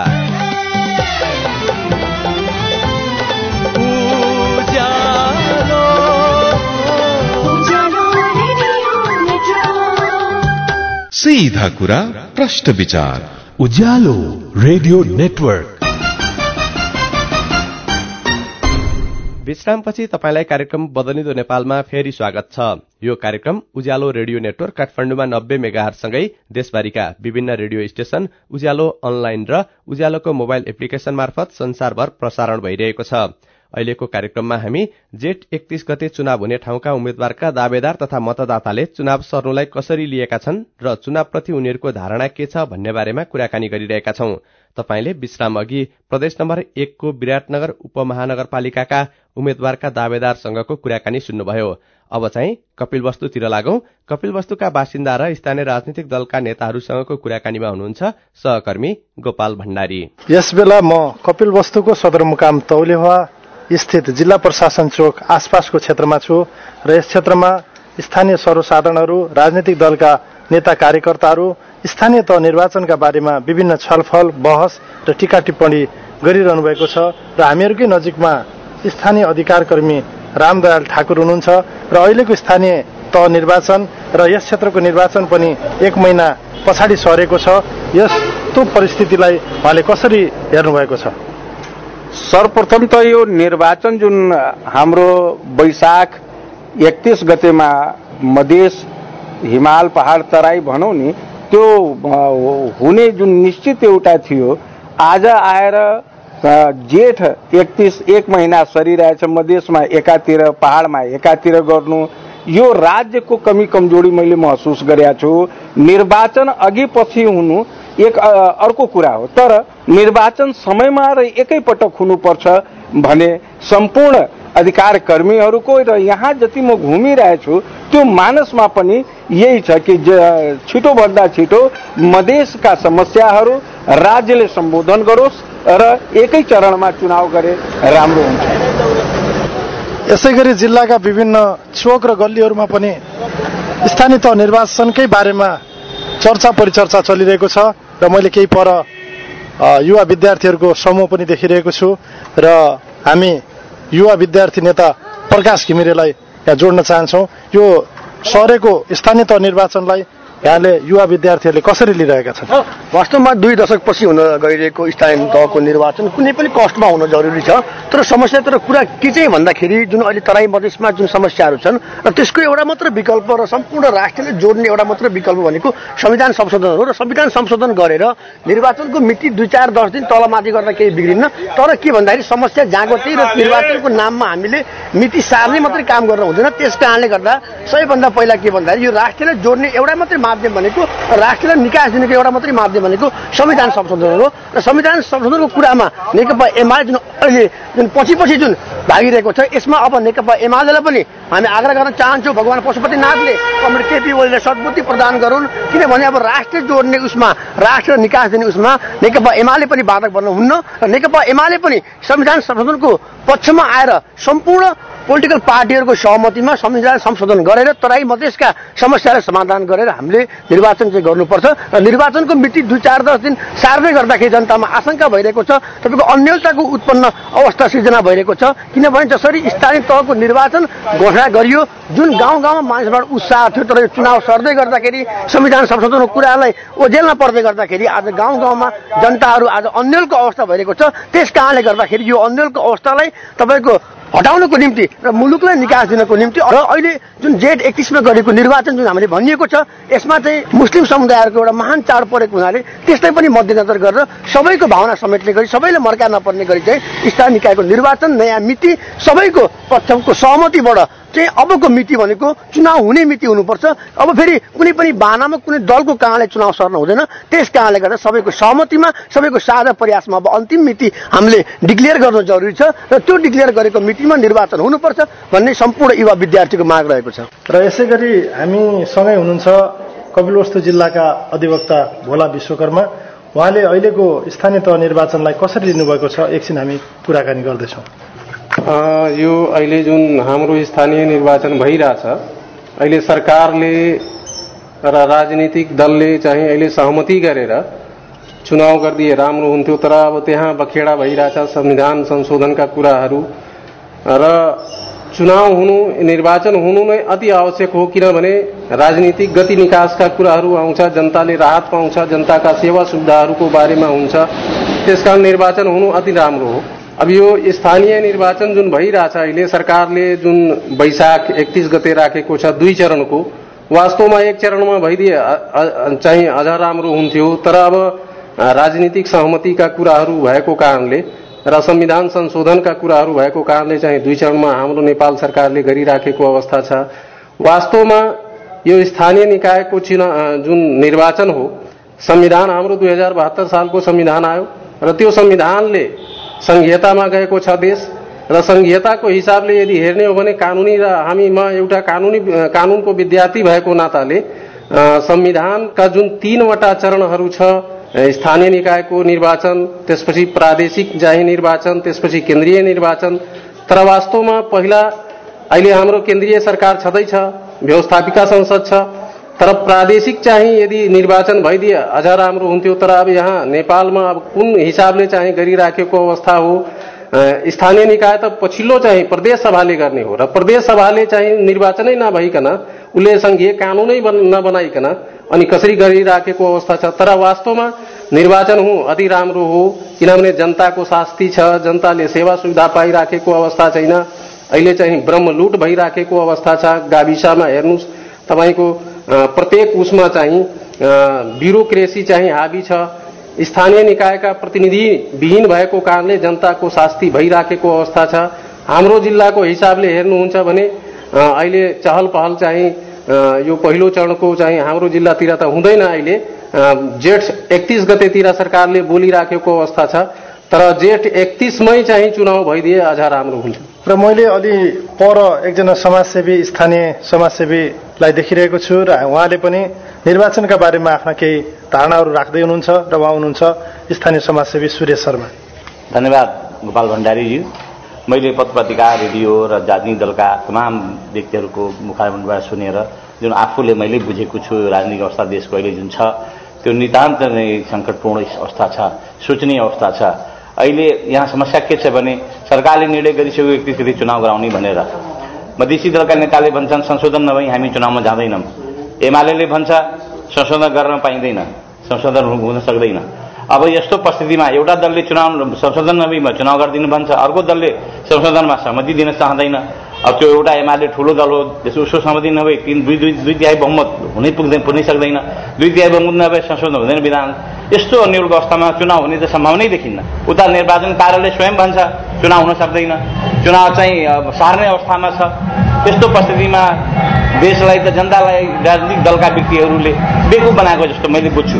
सीधा कुरा प्रश्न विचार, उज्यालो रेडियो नेटवर्क। विश्रामपछि तपाईंलाई कार्यक्रम बदलिँदो नेपालमा फेरि स्वागत छ। यो कार्यक्रम उज्यालो रेडियो नेटवर्क काठमाडौँमा नब्बे मेगाहर्जसँगै देशभरिका विभिन्न रेडियो स्टेशन, उज्यालो अनलाइन र उज्यालोको मोबाइल एप्लिकेशन मार्फत संसारभर प्रसारण भइरहेको छ। अहिलेको कार्यक्रममा हामी जेठ एकतीस गते चुनाव हुने ठाउँका उम्मेद्वारका दावेदार तथा मतदाताले चुनाव सर्नुलाई कसरी लिएका छन् र चुनावप्रति उनीहरूको धारणा के छ भन्ने बारेमा कुराकानी गरिरहेका छौं। तपाईंले विश्राम अघि प्रदेश नम्बर एकको विराटनगर उपमहानगरपालिकाका उम्मेद्वारका दावेदारसँगको कुराकानी सुन्नुभयो। अब चाहिँ कपिलवस्तुतिर लागौं। कपिलवस्तुका बासिन्दा र स्थानीय राजनीतिक दलका नेताहरूसँगको कुराकानीमा हुनुहुन्छ सहकर्मी गोपाल भण्डारी। यस बेला म कपिलवस्तुको सदरमुकाम तौलेवा स्थित जिल्ला प्रशासन चोक आसपासको क्षेत्रमा छु र यस क्षेत्रमा स्थानीय सर्वसाधारणहरू, राजनीतिक दलका नेता कार्यकर्ताहरू स्थानीय तह निर्वाचनका बारेमा विभिन्न छलफल, बहस र टीका टिप्पणी गरिरहनु भएको छ र हामीहरूकै नजिकमा स्थानीय अधिकारकर्मी रामदयाल ठाकुर हुनुहुन्छ र अहिलेको स्थानीय तह निर्वाचन र यस क्षेत्रको निर्वाचन पनि एक महिना पछाडि सरेको छ। यस्तो परिस्थितिलाई उहाँले कसरी हेर्नुभएको छ? सर्वप्रथम त यो निर्वाचन जुन हाम्रो वैशाख एकतीस गतेमा मधेस हिमाल पहाड तराई भनौँ नि त्यो हुने जुन निश्चित एउटा थियो, आज आएर जेठ एकतीस एक महिना सरिरहेछ। मधेसमा एकातिर पहाडमा एकातिर गर्नु यो राज्यको कमी कमजोरी मैले महसुस गरेको छु। निर्वाचन अघि पछि हुनु एक अर्को कुरा हो, तर निर्वाचन समयमा र एकैपटक हुनुपर्छ भने सम्पूर्ण अधिकार कर्मीहरूको र यहाँ जति म घुमिरहेछु त्यो मानसमा पनि यही छ कि छिटोभन्दा छिटो मधेसका समस्याहरू राज्यले सम्बोधन गरोस् र एकै चरणमा चुनाव गरे राम्रो हुन्छ। यसै गरी जिल्लाका विभिन्न चोक र गल्लीहरूमा पनि स्थानीय तह निर्वाचनकै बारेमा चर्चा परिचर्चा चलिरहेको छ र मैले केही पर युवा विद्यार्थीहरूको समूह पनि देखिरहेको छु र हामी युवा विद्यार्थी नेता प्रकाश घिमिरेलाई यहाँ जोड्न चाहन्छौँ। यो सरेको स्थानीय तह निर्वाचनलाई यहाँले युवा विद्यार्थीहरूले कसरी लिइरहेका छन्? वास्तवमा दुई दशकपछि हुन गइरहेको स्थानीय तहको निर्वाचन कुनै पनि कष्टमा हुन जरुरी छ, तर समस्या तर कुरा के चाहिँ भन्दाखेरि जुन अहिले तराई मधेसमा जुन समस्याहरू छन् र त्यसको एउटा मात्र विकल्प र सम्पूर्ण राष्ट्रले जोड्ने एउटा मात्र विकल्प भनेको संविधान संशोधन हो र संविधान संशोधन गरेर निर्वाचनको मिति दुई चार दस दिन तलमाथि गर्दा केही बिग्रिन्न, तर के भन्दाखेरि समस्या जहाँको त्यही र निर्वाचनको नाममा हामीले मिति सार्ने मात्रै काम गर्न हुँदैन। त्यस कारणले गर्दा सबैभन्दा पहिला के भन्दाखेरि यो राष्ट्रले जोड्ने एउटा मात्रै माध्यम भनेको राष्ट्रलाई निकास दिनेको एउटा मात्रै माध्यम भनेको संविधान संशोधन हो र संविधान संशोधनको कुरामा नेकपा एमाले जुन अहिले जुन पछि पछि जुन भागिरहेको छ यसमा अब नेकपा एमालेलाई पनि हामी आग्रह गर्न चाहन्छौँ भगवान पशुपतिनाथले कमरेड केपी ओलीले सद्बुद्धि प्रदान गरून्, किनभने अब राष्ट्र जोड्ने उसमा राष्ट्र निकास दिने उसमा नेकपा एमाले पनि बाधक बन्न हुन्न र नेकपा एमाले पनि संविधान संशोधनको पक्षमा आएर सम्पूर्ण पोलिटिकल पार्टीहरूको सहमतिमा संविधान संशोधन गरेर तराई मधेसका समस्यालाई समाधान गरेर हामीले निर्वाचन चाहिँ गर्नुपर्छ र निर्वाचनको मिति दुई चार दस दिन सार्दै गर्दाखेरि जनतामा आशंका भइरहेको छ, तपाईँको अन्यलताको उत्पन्न अवस्था सिर्जना भइरहेको छ। किनभने जसरी स्थानीय तहको निर्वाचन घोषणा गरियो, जुन गाउँ गाउँमा मानिसबाट उत्साह थियो, तर यो चुनाव सर्दै गर्दाखेरि संविधान संशोधनको कुरालाई ओझेलमा पर्दै गर्दाखेरि आज गाउँ गाउँमा जनताहरू आज अन्यलको अवस्था भइरहेको छ। त्यस कारणले गर्दाखेरि यो अन्यलको अवस्थालाई तपाईँको हटाउनको निम्ति र मुलुकलाई निकास दिनको निम्ति र अहिले जुन जेठ एकतीसमा गरेको निर्वाचन जुन हामीले भनिएको छ यसमा चाहिँ मुस्लिम समुदायहरूको एउटा महान चाड परेको हुनाले त्यसलाई पनि मध्यनजर गरेर सबैको भावना समेट्ने गरी सबैले मर्का नपर्ने गरी चाहिँ स्थानीय निकायको निर्वाचन नयाँ मिति सबैको पक्षको सहमतिबाट चाहिँ अबको मिति भनेको चुनाव हुने मिति हुनुपर्छ। अब फेरि कुनै पनि बाहनामा कुनै दलको कारणले चुनाव सर्न हुँदैन। त्यस कारणले गर्दा सबैको सहमतिमा सबैको साझा प्रयासमा अब अन्तिम मिति हामीले डिक्लेयर गर्न जरुरी छ र त्यो डिक्लेयर गरेको मितिमा निर्वाचन हुनुपर्छ भन्ने सम्पूर्ण युवा विद्यार्थीको माग रहेको छ। र यसै गरी हामी सँगै हुनुहुन्छ कपिलवस्तु जिल्लाका अधिवक्ता भोला विश्वकर्मा। उहाँले अहिलेको स्थानीय तह निर्वाचनलाई कसरी लिनुभएको छ एकछिन हामी कुराकानी गर्दैछौँ। यो अहिले जुन हाम्रो स्थानीय निर्वाचन भइरहेछ, अहिले सरकारले र राजनीतिक दलले चाहिँ अहिले सहमति गरेर चुनाव गरिदिए राम्रो हुन्थ्यो, तर अब त्यहाँ बखेडा भइरहेछ संविधान संशोधनका कुराहरू र चुनाव हुनु निर्वाचन हुनु नै अति आवश्यक हो, किनभने राजनीतिक गति निकासका कुराहरू आउँछ, जनताले राहत पाउँछ, जनताका सेवा सुविधाहरूको बारेमा हुन्छ, त्यसकारण निर्वाचन हुनु अति राम्रो हो। अब यो स्थानीय निर्वाचन जुन भइरहेछ अहिले सरकारले जुन वैशाख एकतीस गते राखेको छ दुई चरणको, वास्तवमा एक चरणमा भइदिए चाहिँ अझ राम्रो हुन्थ्यो, तर अब राजनीतिक सहमतिका कुराहरू भएको कारणले र संविधान संशोधनका कुराहरू भएको कारणले चाहिँ दुई चरणमा हाम्रो नेपाल सरकारले गरिराखेको अवस्था छ। वास्तवमा यो स्थानीय निकायको जुन निर्वाचन हो, संविधान हाम्रो दुई हजार बहत्तर सालको संविधान आयो र त्यो संविधानले संघीयतामा गएको छ देश र संघीयताको हिसाबले यदि हेर्ने हो भने कानुनी र हामी म एउटा कानुनी कानुनको विद्यार्थी भएको नाताले संविधानका जुन तीनवटा चरणहरू छ, स्थानीय निकायको निर्वाचन, त्यसपछि प्रादेशिक जाही निर्वाचन, त्यसपछि केन्द्रीय निर्वाचन, तर वास्तवमा पहिला अहिले हाम्रो केन्द्रीय सरकार छँदैछ, व्यवस्थापिका संसद छ, तर प्रादेशिक चाहिँ यदि निर्वाचन भइदिए अझ राम्रो हुन्थ्यो। तर अब यहाँ नेपालमा अब कुन हिसाबले चाहिँ गरिराखेको अवस्था हो, स्थानीय निकाय त पछिल्लो चाहिँ प्रदेश सभाले गर्ने हो र प्रदेश सभाले चाहिँ निर्वाचनै नभइकन उसले संघीय कानूनै नबनाइकन अनि कसरी गरिराखेको अवस्था छ। तर वास्तवमा निर्वाचन हो अति राम्रो हो, किनभने जनताको शास्ति छ, जनताले सेवा सुविधा पाइराखेको अवस्था छैन। अहिले चाहिँ ब्रह्मलुट भइराखेको अवस्था छ। गाविसमा हेर्नुस् तपाईको प्रत्येक उसमा चाहिँ ब्युरोक्रेसी चाहिँ हाबी छ। स्थानीय निकायका प्रतिनिधि विहीन भएको कारणले जनताको शास्ति भइराखेको अवस्था छ। हाम्रो जिल्लाको हिसाबले हेर्नुहुन्छ भने अहिले चहल पहल चाहिँ यो पहिलो चरणको चाहिँ हाम्रो जिल्लातिर त हुँदैन। अहिले जेठ एकतीस गतेतिर सरकारले बोलिराखेको अवस्था छ। तर जेठ एकतीसमै चाहिँ चुनाव भइदिए अझ राम्रो हुन्छ। र मैले अलि पर एकजना समाजसेवी स्थानीय समाजसेवीलाई देखिरहेको छु र उहाँले पनि निर्वाचनका बारेमा आफ्ना केही धारणाहरू राख्दै हुनुहुन्छ र उहाँ हुनुहुन्छ स्थानीय समाजसेवी सुरेश शर्मा। धन्यवाद गोपाल भण्डारीज्यू। मैले पत्र पत्रिका, रेडियो र राजनीतिक दलका तमाम व्यक्तिहरूको मुखारबाट सुनेर जुन आफूले मैले बुझेको छु राजनीतिक अवस्था देशको अहिले जुन छ त्यो नितान्त नै सङ्कटपूर्ण अवस्था छ, सोचनीय अवस्था छ। अहिले यहाँ समस्या के छ भने सरकारले निर्णय गरिसक्यो एकतीस गते चुनाव गराउने भनेर। मधेसी दलका नेताले भन्छन् संशोधन नभई हामी चुनावमा जाँदैनौँ। एमाले भन्छ संशोधन गर्न पाइँदैन, संशोधन हुन सक्दैन। अब यस्तो परिस्थितिमा एउटा दलले चुनाव संशोधन नभईमा चुनाव गरिदिनु भन्छ, अर्को दलले संशोधनमा सहमति दिन चाहँदैन। अब त्यो एउटा एमाले ठुलो दल हो, त्यसो उसको सहमति नभए तीन दुई दुई दुई तिहाई बहुमत हुनै पुग्दैन पुग्नै सक्दैन। दुई तिहाई बहुमत नभए संशोधन हुँदैन विधान। यस्तो अनिवार्य अवस्थामा चुनाव हुने त सम्भावनै देखिन्न। उता निर्वाचन कार्यालय स्वयं भन्छ चुनाव हुन सक्दैन, चुनाव चाहिँ सार्ने अवस्थामा छ। त्यस्तो परिस्थितिमा देशलाई त जनतालाई राजनीतिक दलका व्यक्तिहरूले बेकुफ बनाएको जस्तो मैले बुझ्छु।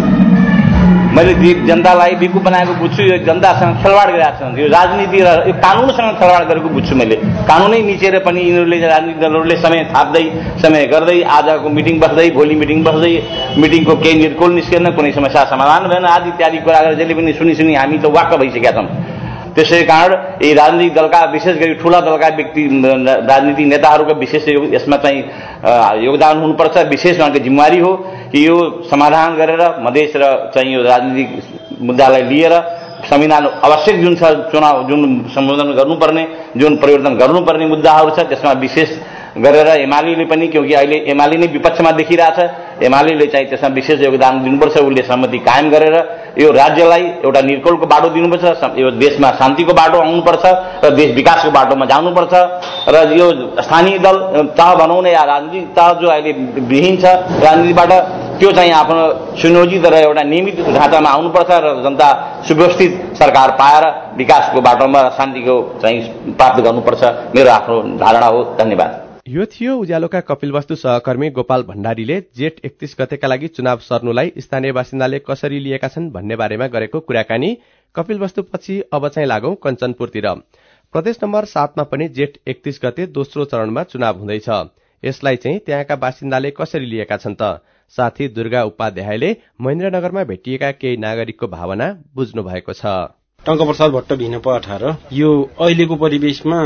मैले जनतालाई बेकुफ बनाएको बुझ्छु। यो जनतासँग खेलवाड गरिरहेको छ, यो राजनीति र यो कानुनसँग खेलवाड गरेको बुझ्छु मैले। कानुनै मिचेर पनि यिनीहरूले राजनीतिक दलहरूले समय थाप्दै समय गर्दै आजको मिटिङ बस्दै भोलि मिटिङ बस्दै मिटिङको केही निर्कुल निस्केन, कुनै समस्या समाधान भएन आदि इत्यादि कुरा गरेर जसले पनि सुनि सुनि हामी त वाक्क भइसकेका छौँ। त्यसै कारण यी राजनीतिक दलका विशेष गरी ठुला दलका व्यक्ति राजनीतिक नेताहरूको विशेष यसमा चाहिँ योगदान हुनुपर्छ। विशेष उहाँको जिम्मेवारी हो कि यो समाधान गरेर मधेस र चाहिँ यो राजनीतिक मुद्दालाई लिएर संविधान आवश्यक जुन छ चुनाव जुन सम्बोधन गर्नुपर्ने जुन परिवर्तन गर्नुपर्ने मुद्दाहरू छ त्यसमा विशेष गरेर एमाले पनि, क्योंकि अहिले एमाले नै विपक्षमा देखिरहेछ, एमाले चाहिँ त्यसमा विशेष योगदान दिनुपर्छ। उसले सहमति कायम गरेर यो राज्यलाई एउटा निर्कुलको बाटो दिनुपर्छ, यो देशमा शान्तिको बाटो आउनुपर्छ र देश विकासको बाटोमा जानुपर्छ। र यो स्थानीय दल तह भनौँ न या राजनीतिक तह जो अहिले विहीन छ राजनीतिबाट त्यो चाहिँ आफ्नो सुनियोजित र एउटा नियमित ढाँचामा आउनुपर्छ र जनता सुव्यवस्थित सरकार पाएर विकासको बाटोमा शान्तिको चाहिँ प्राप्त गर्नुपर्छ। मेरो आफ्नो धारणा हो। धन्यवाद। यो थियो उज्यालोका कपिलवस्तु सहकर्मी गोपाल भण्डारीले जेठ एकतीस गतेका लागि चुनाव सर्नुलाई स्थानीय बासिन्दाले कसरी लिएका छन् भन्ने बारेमा गरेको कुराकानी। कपिलवस्तुपछि अब चाहिँ लागौं कञ्चनपुरतिर। प्रदेश नम्बर सातमा पनि जेठ एकतीस गते दोस्रो चरणमा चुनाव हुँदैछ। यसलाई चाहिँ त्यहाँका बासिन्दाले कसरी लिएका छन् त? साथी दुर्गा उपाध्यायले महेन्द्रनगरमा भेटिएका केही नागरिकको भावना बुझ्नु भएको छ। टंकप्रसाद भट्ट भिनप अठार। यो अहिलेको परिवेशमा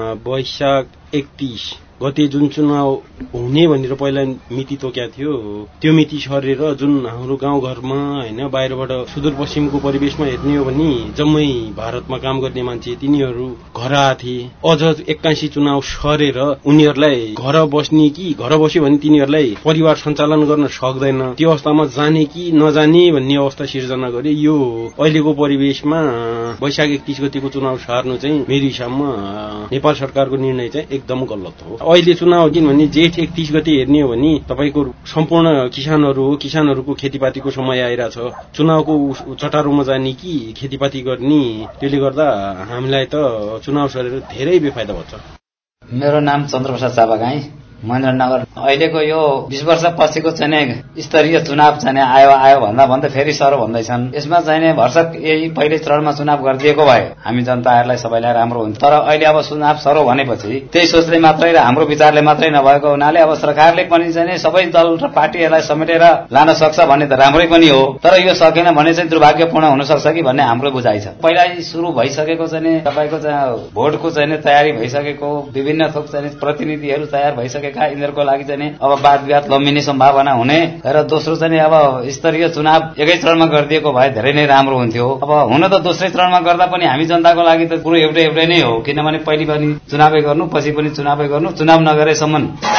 वैशाख एकतीस गते जुन चुनाव हुने भनेर पहिला मिति तोक्या थियो त्यो मिति सरेर जुन हाम्रो गाउँघरमा हैन बाहिरबाट सुदूरपश्चिमको परिवेशमा हेर्ने हो भने जम्मै भारतमा काम गर्ने मान्छे तिनीहरू घर आथे। अझ एक्कासी चुनाव सरेर उनीहरूलाई घर बस्ने कि घर बस्यो भने तिनीहरूलाई परिवार सञ्चालन गर्न सक्दैन, त्यो अवस्थामा जाने कि नजाने भन्ने अवस्था सिर्जना गरे। यो अहिलेको परिवेशमा वैशाख एकतीस गतेको चुनाव सार्नु चाहिँ मेरो हिसाबमा नेपाल सरकारको निर्णय चाहिँ एकदम गलत हो। अहिले चुनाव किनभने जेठ एकतीस गते हेर्ने हो भने तपाईको सम्पूर्ण किसानहरू हो, किसानहरूको खेतीपातीको समय आइरहेछ। चुनावको चटारोमा जाने कि खेतीपाती गर्ने, त्यसले गर्दा हामीलाई त चुनाव सरेर धेरै बेफाइदा हुन्छ। मेरो नाम चन्द्रप्रसाद चापागाई, महेन्द्रनगर। अहिलेको यो बीस वर्ष पछिको चाहिँ स्तरीय चुनाव चाहिँ आयो आयो भन्दा भन्दै फेरि सरो भन्दैछन्। यसमा चाहिँ भर्सक यही पहिलो चरणमा चुनाव गरिदिएको भए हामी जनताहरूलाई सबैलाई राम्रो हुन्छ। तर अहिले अब चुनाव सरो भनेपछि त्यही सोचले मात्रै र हाम्रो विचारले मात्रै नभएको हुनाले अब सरकारले पनि चाहिँ सबै दल र पार्टीहरूलाई समेटेर लान सक्छ भन्ने त राम्रै पनि हो। तर यो सकेन भने चाहिँ दुर्भाग्यपूर्ण हुन सक्छ कि भन्ने हाम्रो बुझाइ छ। पहिला सुरु भइसकेको चाहिँ तपाईको चाहिँ भोटको चाहिँ तयारी भइसकेको, विभिन्न थोक चाहिँ प्रतिनिधिहरू तयार भइसकेको यिनीहरूको लागि चाहिँ अब वाद विवाद लम्बिने सम्भावना हुने र दोस्रो चाहिँ अब स्तरीय चुनाव एकै चरणमा गरिदिएको भए धेरै नै राम्रो हुन्थ्यो। अब हुन त दोस्रै चरणमा गर्दा पनि हामी जनताको लागि त कुरो एउटै एउटै नै हो, किनभने पहिले पनि चुनावै गर्नु पछि पनि चुनावै गर्नु, चुनाव नगरेसम्म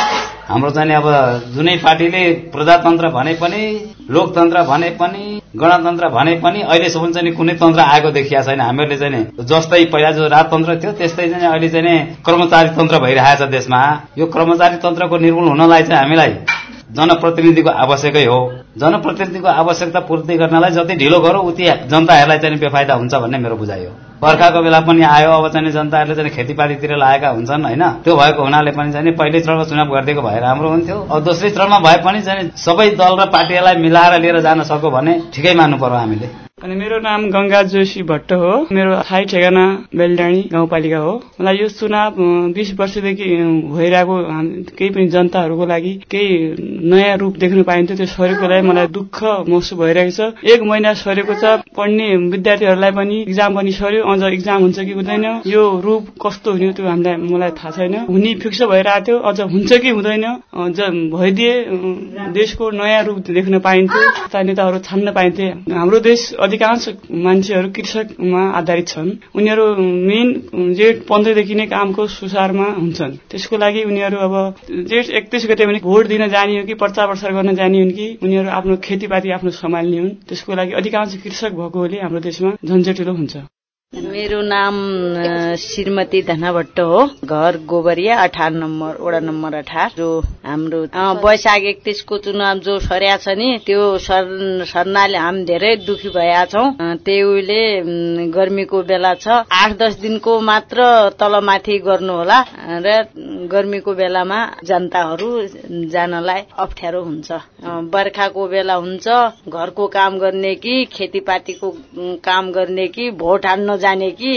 हाम्रो चाहिँ अब जुनै पार्टीले प्रजातन्त्र भने पनि लोकतन्त्र भने पनि गणतन्त्र भने पनि अहिलेसम्म चाहिँ कुनै तन्त्र आएको देखिया छैन। हामीहरूले चाहिँ जस्तै पहिला जो राजतन्त्र थियो त्यस्तै चाहिँ अहिले चाहिँ कर्मचारी तन्त्र भइरहेछ देशमा। यो कर्मचारी तन्त्रको निर्मूल हुनलाई चाहिँ हामीलाई जनप्रतिनिधिको आवश्यकै हो। जनप्रतिनिधिको आवश्यकता पूर्ति गर्नलाई जति ढिलो गरौँ उति जनताहरूलाई चाहिँ बेफाइदा हुन्छ भन्ने मेरो बुझाइ हो। बर्खाको बेला पनि आयो, अब चाहिँ जनताहरूले चाहिँ खेतीपातीतिर लागेका हुन्छन् होइन। त्यो भएको हुनाले पनि चाहिँ पहिलो चरणमा चुनाव गरिदिएको भए राम्रो हुन्थ्यो। अब दोस्रो चरणमा भए पनि चाहिँ सबै दल र पार्टीलाई मिलाएर लिएर जान सक्यो भने ठिकै मान्नु पर्यो हामीले। अनि मेरो नाम गंगा जोशी भट्ट हो। मेरो थाई ठेगाना बेलडाँडी गाउँपालिका हो। मलाई यो चुनाव बीस वर्षदेखि भइरहेको केही पनि जनताहरूको लागि केही नयाँ रूप देख्न पाइन्थ्यो, त्यो सरेको लागि मलाई दुःख महसुस भइरहेको छ। एक महिना सरेको छ, पढ्ने विद्यार्थीहरूलाई पनि इक्जाम पनि सर्यो, अझ इक्जाम हुन्छ कि हुँदैन यो रूप कस्तो हुने त्यो हामीलाई मलाई थाहा छैन। हुने फिक्स भइरहेको थियो, अझ हुन्छ कि हुँदैन भइदिए देशको नयाँ रूप देख्न पाइन्थ्यो, नेताहरू छान्न पाइन्थे। हाम्रो देश अधिकांश मान्छेहरू कृषकमा आधारित छन्। उनीहरू मेन जेठ पन्ध्रदेखि नै कामको सुसारमा हुन्छन्। त्यसको लागि उनीहरू अब जेठ एकतीस गते पनि भोट दिन जाने हो कि प्रचार प्रसार गर्न जाने हुन् कि उनीहरू आफ्नो खेतीपाती आफ्नो सम्हाल्ने हुन्। त्यसको लागि अधिकांश कृषक भएकोले हाम्रो देशमा झन्झटिलो हुन्छ। मेरो नाम श्रीमती धना भट्ट हो। घर गोबरिया अठार नम्बर वडा नम्बर अठार। जो हाम्रो वैशाख एकतीस को चुनाव जो सर्या छ नि त्यो सर्नाले हामी धेरै दुखी भएका छौं। त्यहीले गर्मीको बेला छ, आठ दस दिनको मात्र तलमाथि गर्नु होला र गर्मीको बेलामा जनताहरू जानलाई अप्ठ्यारो हुन्छ। बर्खाको बेला हुन्छ, घरको काम गर्ने कि खेतीपातीको काम गर्ने कि भोट हाल्न जाने कि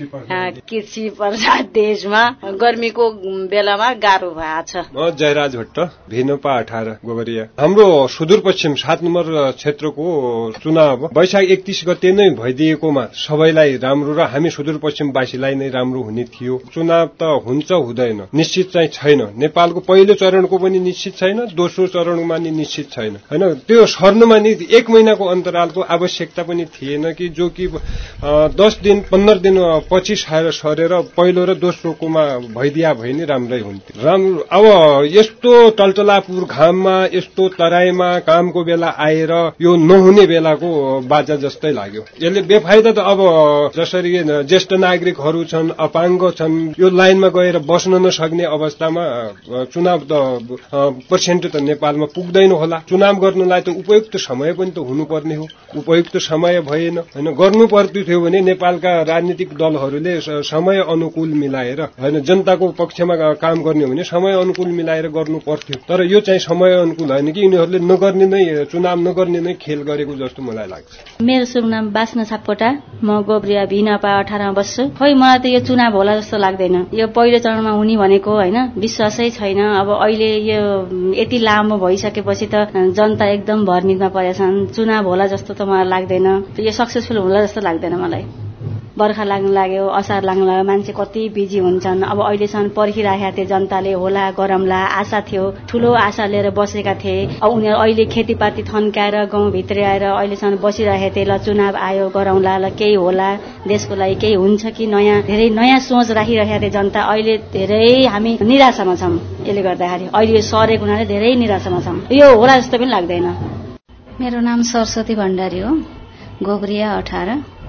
कृषि प्रधान देशमा गर्मीको बेलामा गाह्रो भएको छ। म जयराज भट्ट भेनोपा अठार गोबरिया। हाम्रो सुदूरपश्चिम सात नम्बर क्षेत्रको चुनाव वैशाख एकतीस गते नै भइदिएकोमा सबैलाई राम्रो र हामी सुदूरपश्चिमवासीलाई नै राम्रो हुने थियो। चुनाव त हुन्छ हुँदैन निश्चित चाहिँ छैन। नेपालको पहिलो चरणको पनि निश्चित छैन, दोस्रो चरणमा नि निश्चित छैन हैन। त्यो सर्नुमा नि एक महिनाको अन्तरालको आवश्यकता पनि थिएन कि जो कि दस दिन पन्ध्र दिन पछि सरेर पहिलो र दोस्रोकोमा भइदिया भए नि राम्रै हुन्थ्यो। राम्रो अब यस्तो टलटलापुर घाममा यस्तो तराईमा कामको बेला आएर यो नहुने बेलाको बाजा जस्तै लाग्यो। यसले बेफाइदा त अब जसरी ज्येष्ठ नागरिकहरू छन्, अपाङ्ग छन्, यो लाइनमा गएर बस्न नसक्ने अवस्थामा चुनाव त पर्सेन्ट त नेपालमा पुग्दैन होला। चुनाव गर्नलाई त उपयुक्त समय पनि त हुनुपर्ने हो, उपयुक्त समय भएन हैन। गर्नु पर्थ्यो भने नेपालका राजनीतिक दलहरूले समय अनुकूल मिलाएर हैन जनताको पक्षमा काम गर्ने हो भने समय अनुकूल मिलाएर गर्नु पर्थ्यो। तर यो चाहिँ समय अनुकूल होइन कि यिनीहरूले नगर्ने नै चुनाव नगर्ने नै खेल गरेको जस्तो मलाई लाग्छ। मेरो शुभ नाम बास्ना सापकोटा। म गोब्रिया भिनपा अठारमा बस्छु। खोइ मलाई त यो चुनाव होला जस्तो लाग्दैन। यो पहिलो चरणमा हुने भनेको होइन विश्वासै छैन। अब अहिले यो यति लामो भइसकेपछि त जनता एकदम भरमितमा परेछन्। चुनाव होला जस्तो त मलाई लाग्दैन। यो सक्सेसफुल होला जस्तो लाग्दैन मलाई। बर्खा लाग्न लाग्यो, असार लाग्न लाग्यो, मान्छे कति बिजी हुन्छन्। अब अहिलेसम्म पर्खिराखेका थिए जनताले, होला गरमला आशा थियो, ठूलो आशा लिएर बसेका थिए। अब उनीहरू अहिले खेतीपाती थन्काएर गाउँभित्र आएर अहिलेसम्म बसिरहेका थिए। ल चुनाव आयो गरौँला, ल केही होला देशको लागि केही हुन्छ कि नयाँ धेरै नयाँ सोच राखिरहेका थिए जनता। अहिले धेरै हामी निराशामा छौँ। यसले गर्दाखेरि अहिले सरेको हुनाले धेरै निराशामा छौँ। यो होला जस्तो पनि लाग्दैन। मेरो नाम सरस्वती भण्डारी हो। गोब्रिया अठार।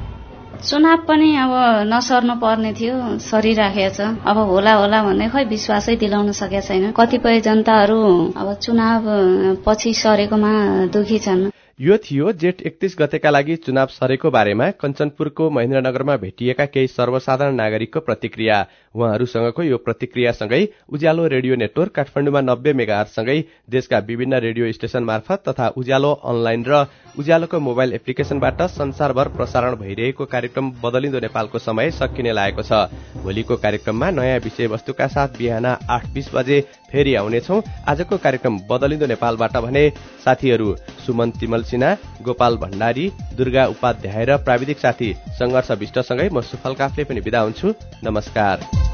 चुनाव पनि अब नसर्नु पर्ने थियो, सरिराखेको छ। अब होला होला भन्ने खै विश्वासै दिलाउन सकेका छैन। कतिपय जनताहरू अब चुनाव पछि सरेकोमा दुखी छन्। यो थियो जेठ एकतीस गतेका लागि चुनाव सरेको बारेमा कञ्चनपुरको महेन्द्रनगरमा भेटिएका केही सर्वसाधारण नागरिकको प्रतिक्रिया। उहाँहरूसँगको यो प्रतिक्रियासँगै उज्यालो रेडियो नेटवर्क काठमाडौँमा नब्बे मेगाहर्जसँगै देशका विभिन्न रेडियो स्टेशन मार्फत तथा उज्यालो अनलाइन र उज्यालोको मोबाइल एप्लिकेशनबाट संसारभर प्रसारण भइरहेको कार्यक्रम बदलिँदो नेपालको समय सकिने लागेको छ। भोलिको कार्यक्रममा नयाँ विषयवस्तुका साथ बिहान आठ बीस बजे फेरि आउनेछौं। आजको कार्यक्रम बदलिँदो नेपालबाट भने साथीहरू सुमन तिमल सिन्हा, गोपाल भण्डारी, दुर्गा उपाध्याय र प्राविधिक साथी संघर्ष विष्टसँगै म सुफल काफले पनि बिदा हुन्छु। नमस्कार।